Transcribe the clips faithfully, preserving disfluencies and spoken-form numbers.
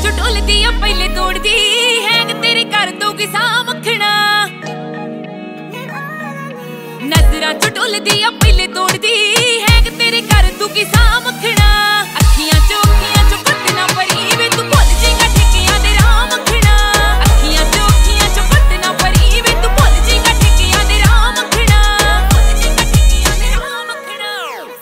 चो ढोलदी आ पहले तोड़दी हैंग तेरी कर दोगी सामखना नजरां चो ढोलदी आ पहले तोड़दी हैंग तेरी कर दोगी सामखना अखियां चो अखियां चो कट ना परी वे तू भुल जेगा ठिकियां दे राह मखना अखियां चो अखियां चो कट ना परी वे तू भुल जेगा ठिकियां दे राह मखना भुल जेगा ठिकियां दे राह मखना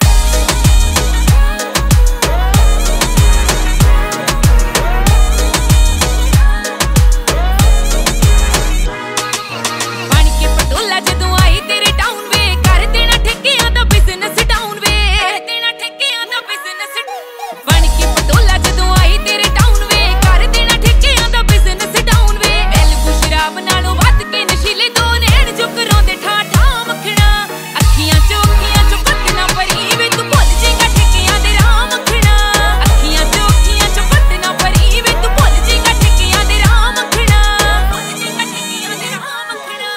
बन के पटोला जदों आई तेरे टाउन वे कर देना ठेकियां दा बिजनेस डाउन वे कर देना ठेकियां दा बिजनेस बन के पटोला जदों आई तेरे टाउन वे कर देना ठेकियां दा बिजनेस डाउन वे एलबू शराब नालों वध के नशीले दो नैन जो करोंदे ठा ठा मखना अखियां चो अखियां चो कट ना परी वे तू भुल जेगा ठेकियां दे राह मखना अखियां चो अखियां चो कट ना परी वे तू भुल जेगा ठेकियां दे राह मखना भुल जेगा ठेकियां दे राह मखना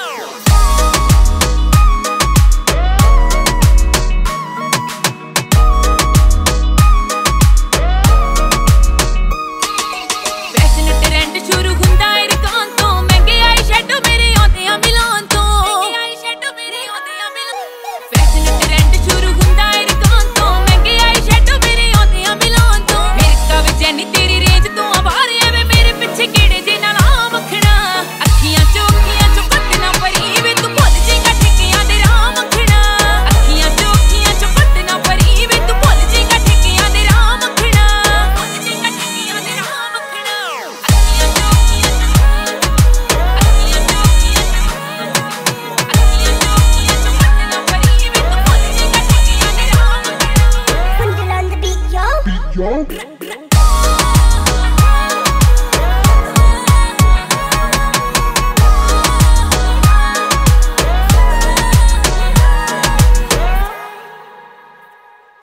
फैशन ट्रेंड शुरू हुंदा इरकान तो महंगे आई शैडो मेरे आंदे आ मिलान तो आई शैडो मेरे आंदे आ मिलान फैशन ट्रेंड शुरू हुंदा इरकान तो महंगे आई शैडो मेरे आंदे आ मिलान तो मेरे का विचैनी तेरी रेंज तो आवारे वे मेरे पीछे केड़े जे नाल आ मखना अखियां चो अखियां चो कट ना परी वे तू भुल जेगा ठेकियां दे राह मखना अखियां चो अखियां चो कट ना परी वे तू भुल जेगा ठेकियां दे राह मखना भुल जेगा ठेकियां दे राह मखना अखियां चो अखियां चो अखियां चो अखियां चो अखियां चो कट ना परी वे तू भुल जेगा ठेकियां दे राह मखना Put it on the beat, yo. Beat, yo.